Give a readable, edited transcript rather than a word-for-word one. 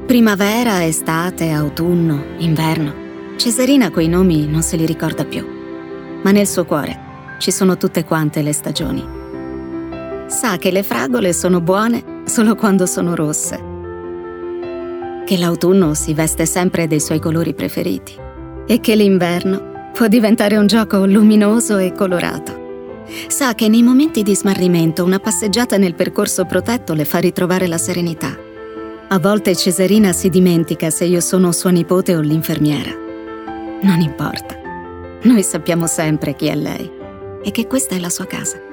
Primavera, estate, autunno, inverno. Cesarina quei nomi non se li ricorda più. Ma nel suo cuore ci sono tutte quante le stagioni. Sa che le fragole sono buone solo quando sono rosse. Che l'autunno si veste sempre dei suoi colori preferiti. E che l'inverno può diventare un gioco luminoso e colorato. Sa che nei momenti di smarrimento una passeggiata nel percorso protetto le fa ritrovare la serenità. A volte Cesarina si dimentica se io sono sua nipote o l'infermiera. Non importa. Noi sappiamo sempre chi è lei e che questa è la sua casa.